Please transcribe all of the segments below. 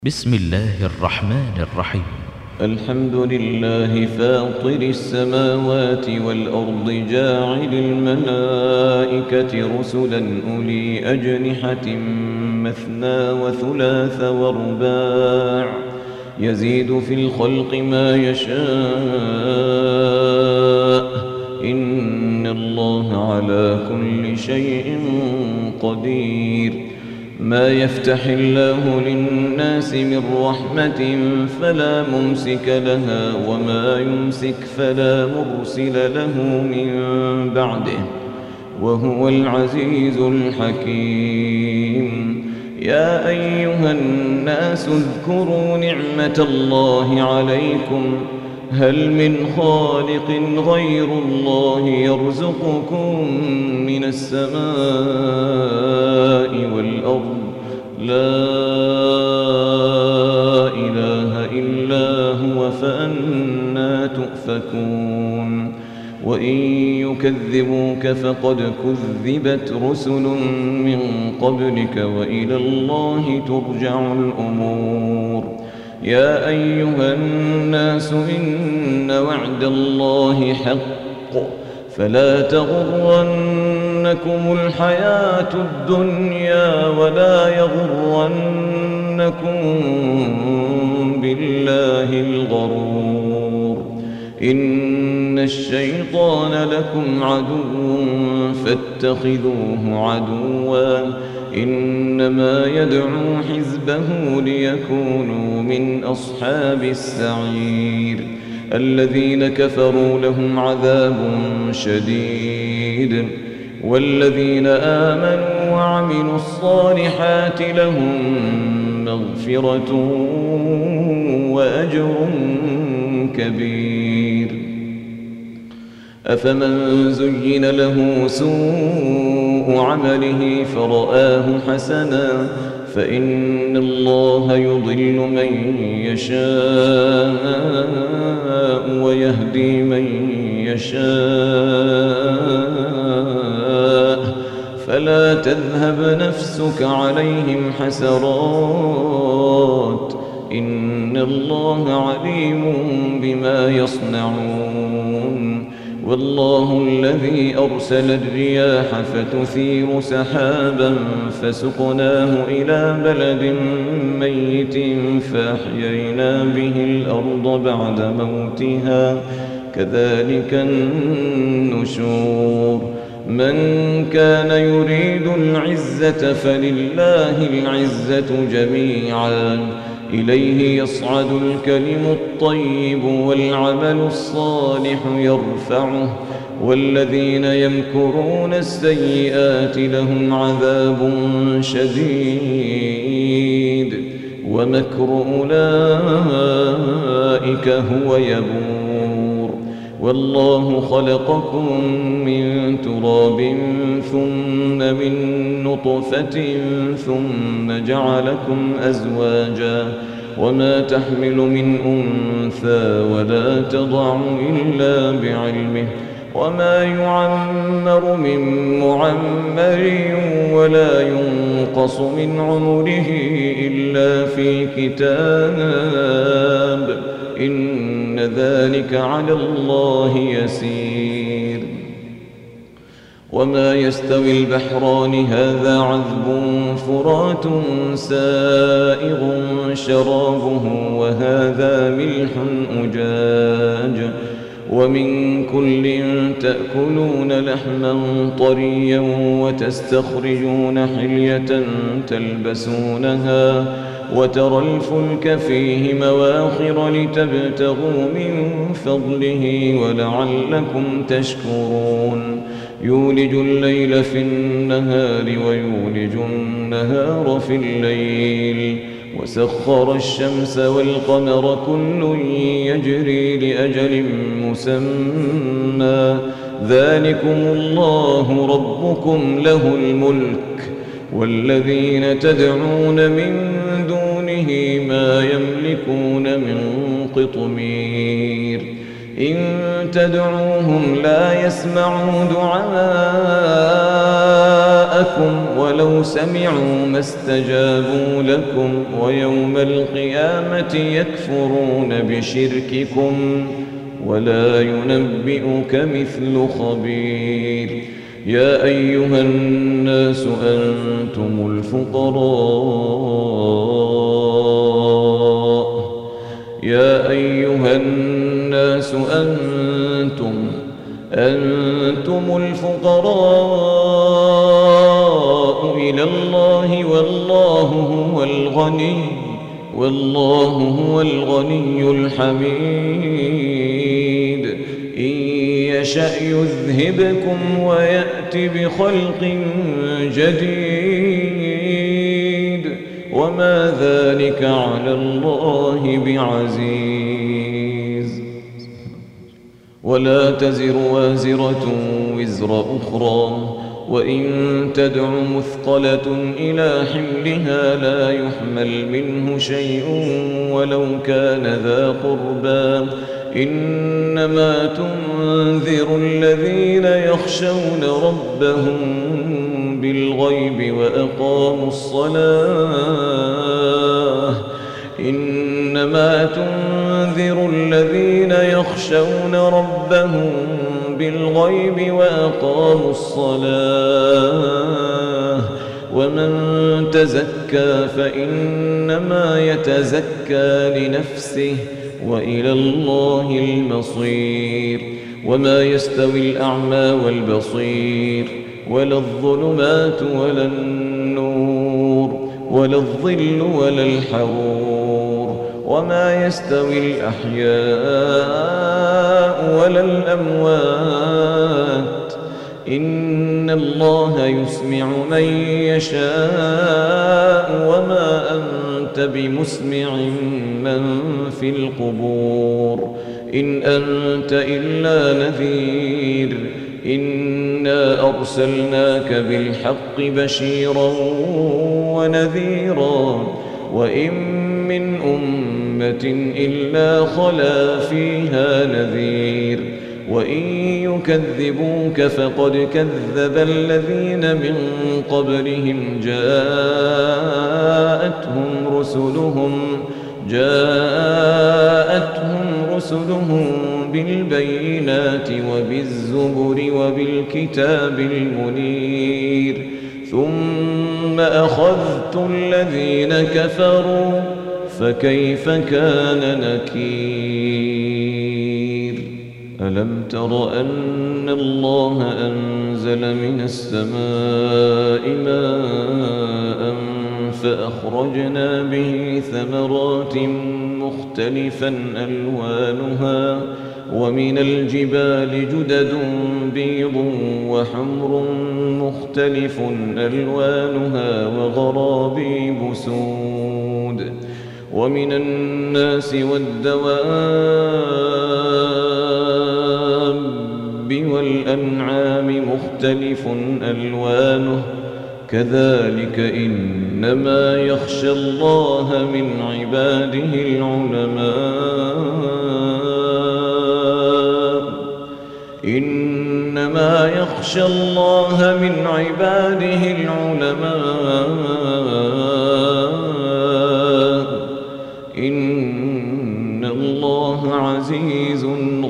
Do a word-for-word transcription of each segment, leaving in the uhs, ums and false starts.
بسم الله الرحمن الرحيم. الحمد لله فاطر السماوات والأرض جاعل الملائكة رسلا أولي أجنحة مثنى وثلاث ورباع يزيد في الخلق ما يشاء إن الله على كل شيء قدير. ما يفتح الله للناس من رحمة فلا ممسك لها وما يمسك فلا مرسل له من بعده وهو العزيز الحكيم. يا أيها الناس اذكروا نعمة الله عليكم هل من خالق غير الله يرزقكم من السماء والأرض لا إله إلا هو فأنى تؤفكون. وإن يكذبوك فقد كذبت رسل من قبلك وإلى الله ترجع الأمور. يا أيها الناس إن وعد الله حق فلا تغرنكم الحياة الدنيا ولا يغرنكم بالله الغرور. إن الشيطان لكم عدو فاتخذوه عدوا إنما يدعو حزبه ليكونوا من أصحاب السعير. الذين كفروا لهم عذاب شديد والذين آمنوا وعملوا الصالحات لهم مغفرة وأجر كبير. أفمن زين له سوء عمله فرآه حسنا فإن الله يضل من يشاء ويهدي من يشاء فلا تذهب نفسك عليهم حسرات إن الله عليم بما يصنعون. والله الذي أرسل الرياح فتثير سحابا فسقناه إلى بلد ميت فأحيينا به الأرض بعد موتها كذلك النشور. من كان يريد العزة فلله العزة جميعا إليه يصعد الكلم الطيب والعمل الصالح يرفعه والذين يمكرون السيئات لهم عذاب شديد ومكر أولئك هو يبور. والله خلقكم من تراب ثم من نطفة ثم جعلكم أزواجا وما تحمل من أنثى ولا تضع إلا بعلمه وما يعمر من معمر ولا ينقص من عمره إلا في كتاب إن ذلك على الله يسير. وما يستوي البحران هذا عذب فرات سائغ شرابه وهذا ملح أجاج ومن كل تأكلون لحما طريا وتستخرجون حلية تلبسونها وترى الفلك فيه مواخر لتبتغوا من فضله ولعلكم تشكرون. يولج الليل في النهار ويولج النهار في الليل وسخر الشمس والقمر كل يجري لأجل مسمى ذلكم الله ربكم له الملك والذين تدعون من دونه ما يملكون من قطمير. إن تدعوهم لا يسمعوا دعاءكم دعاكم ولو سمعوا ما استجابوا لكم ويوم القيامة يكفرون بشرككم ولا ينبئك مثل خبير. يا أيها الناس أنتم الفقراء يا أيها الناس أنتم أنتم الفقراء إلى الله والله هو الغني والله هو الغني الحميد. إن يشأ يذهبكم ويأت بخلق جديد وما ذلك على الله بعزيز. ولا تزر وازرة وزر أخرى وإن تدع مثقلة إلى حملها لا يحمل منه شيء ولو كان ذا قربى إنما تنذر الذين يخشون ربهم بالغيب وأقاموا الصلاة إنما تنذر الذين يخشون ربهم بالغيب وأقاموا الصلاة ومن تزكى فإنما يتزكى لنفسه وإلى الله المصير. وما يستوي الأعمى والبصير ولا الظلمات ولا النور ولا الظل ولا الحرور وما يستوي الأحياء ولا الأموات إن الله يسمع من يشاء وما أنت بمسمع من في القبور إن أنت إلا نذير إنا أرسلناك بالحق بشيرا ونذيرا وإن من أمة إلا خلا فيها نذير وإن يكذبوك فقد كذب الذين من قبلهم جاءتهم رسلهم جاءتهم رسلهم بالبينات وبالزبر وبالكتاب المنير ثم أخذت الذين كفروا فكيف كان نكير. ألم تر أن الله أنزل من السماء ماء فأخرجنا به ثمرات مختلفا ألوانها ومن الجبال جدد بيض وحمر مختلف ألوانها وغرابيب سود ومن الناس والدواب والأنعام مختلف ألوانه كذلك إنما يخشى الله من عباده العلماء إنما يخشى الله من عباده العلماء إن الله عزيز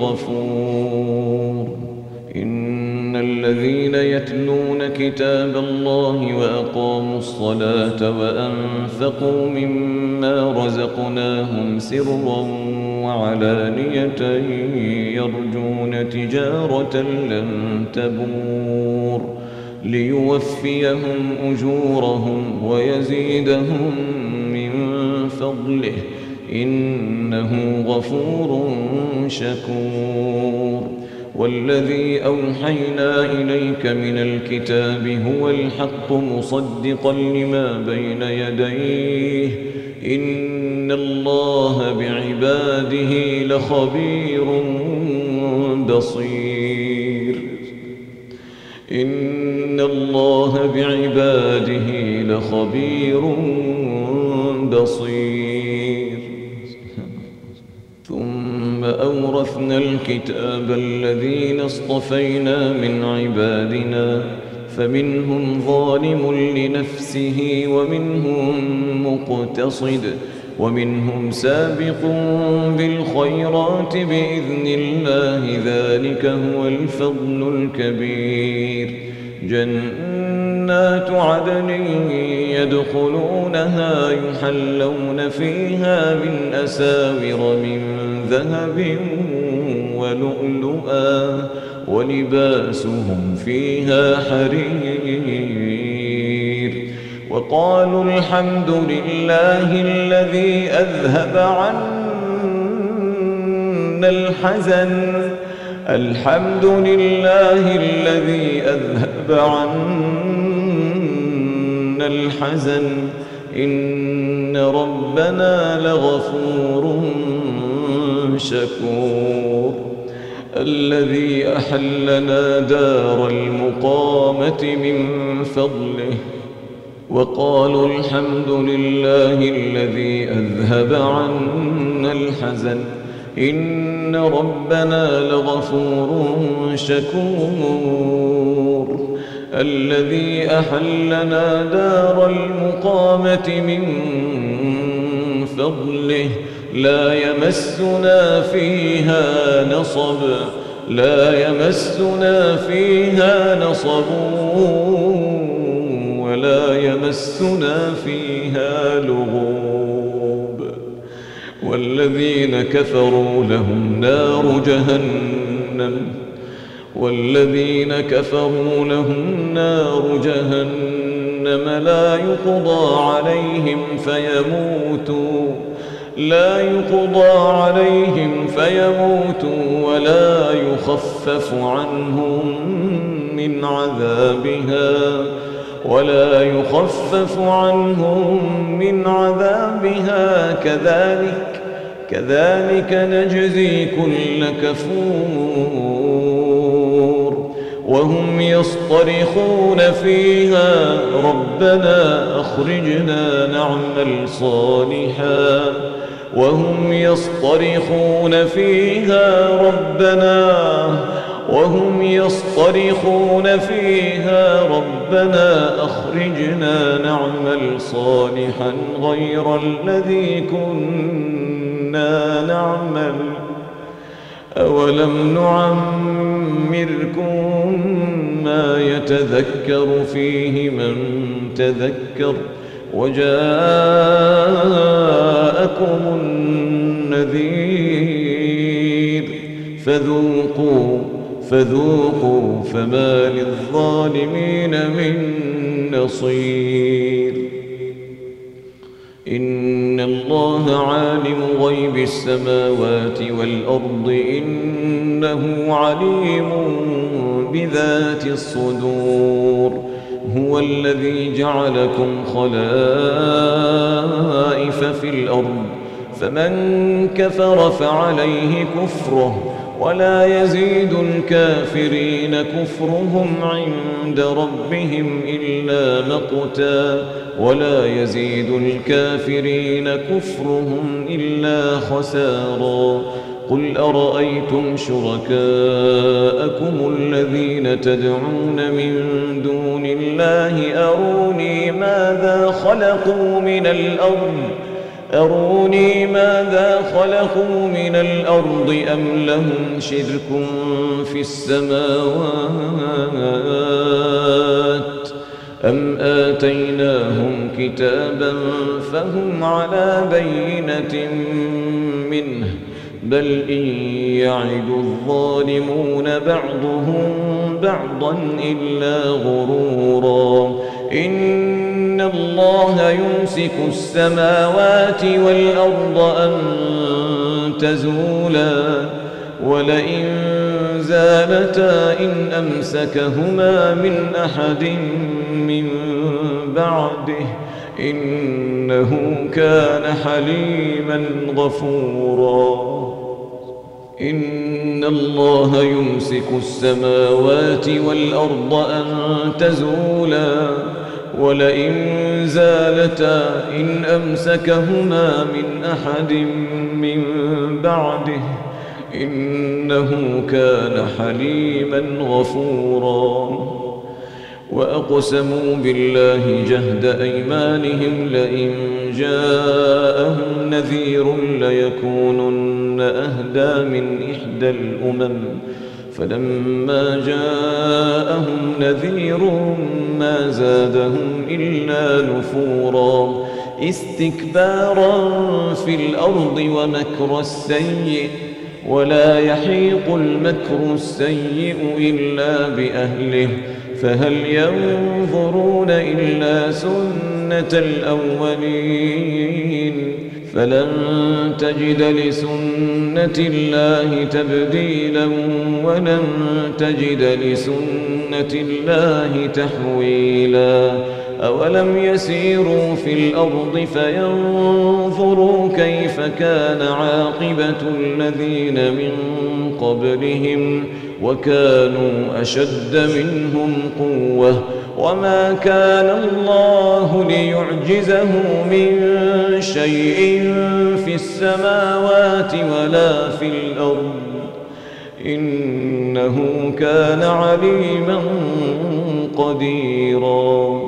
غفور. إن الذين يتلون كتاب الله وأقاموا الصلاة وأنفقوا مما رزقناهم سرا وعلانية يرجون تجارة لن تبور ليوفيهم أجورهم ويزيدهم من فضله إنه غفور شكور. والذي أوحينا إليك من الكتاب هو الحق مصدقا لما بين يديه إن الله بعباده لخبير بصير. إن الله بعباده لخبير بصير. ثم أورثنا الكتاب الذين اصطفينا من عبادنا فمنهم ظالم لنفسه ومنهم مقتصد ومنهم سابق بالخيرات بإذن الله، ذلك هو الفضل الكبير. جنات عدن يدخلونها يحلون فيها من أساور من ذهب ولؤلؤا ولباسهم فيها حرير. وقالوا الحمد لله الذي أذهب عنا الحزن الحمد لله الذي أذهب عنا الحزن إن ربنا لغفور شكور. الذي أحلنا دار المقامة من فضله. وقالوا الحمد لله الذي أذهب عنا الحزن إن ربنا لغفور شكور. الذي أحلنا دار المقامة من فضله لا يمسنا فيها نصب لا يمسنا فيها نصب ولا يمسنا فيها لغوب. والذين كفروا لهم نار جهنم والذين كفروا لهم نار جهنم لا يقضى عليهم فيموتوا لا يقضى عليهم فيموتوا ولا يخفف عنهم من عذابها ولا يخفف عنهم من عذابها كذلك كذلك نجزي كل كفور. وهم يصطرخون فيها ربنا أخرجنا نعمل صالحا وهم يصطرخون فيها ربنا وهم يصطرخون فيها ربنا أخرجنا نعمل صالحا غير الذي كنا نعمل أولم نعمركم ما يتذكر فيه من تذكر وجاءكم النذير فذوقوا فذوقوا فما للظالمين من نصير. إن الله عالم غيب السماوات والأرض إنه عليم بذات الصدور. هو الذي جعلكم خلائف في الأرض فمن كفر فعليه كفره ولا يزيد الكافرين كفرهم عند ربهم إلا مقتا ولا يزيد الكافرين كفرهم إلا خسارا. قل أرأيتم شركاءكم الذين تدعون من دون الله أروني ماذا خلقوا من الأرض أروني ماذا خلقوا من الأرض أم لهم شرك في السماوات أم آتيناهم كتابا فهم على بينة منه بل إن يعد الظالمون بعضهم بعضا إلا غرورا. إن الله يمسك السماوات والأرض أن تزولا ولئن زالتا إن أمسكهما من أحد من بعده إنه كان حليما غفورا. إن الله يمسك السماوات والأرض أن تزولا ولئن زالتا إن أمسكهما من أحد من بعده إنه كان حليما غفورا. وأقسموا بالله جهد أيمانهم لئن جاءهم نذير ليكونن أهدى من إحدى الأمم فلما جاءهم نذير ما زادهم إلا نفورا استكبارا في الأرض ومكر السيء ولا يحيق المكر السيء إلا بأهله فهل ينظرون إلا سنة الأولين فلن تجد لسنة الله تبديلا ولن تجد لسنة الله تحويلا أولم يسيروا في الأرض فينظروا كيف كان عاقبة الذين من قبلهم وكانوا أشد منهم قوة وما كان الله ليعجزه من شيء في السماوات ولا في الأرض إنه كان عليما قديرا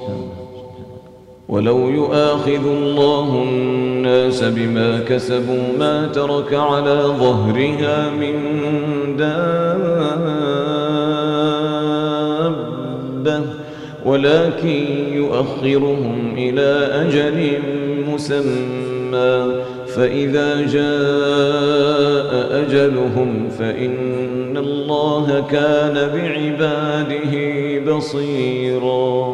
ولو يؤاخذ الله الناس بما كسبوا ما ترك على ظهرها من دابة ولكن يؤخرهم إلى أجل مسمى فإذا جاء أجلهم فإن الله كان بعباده بصيراً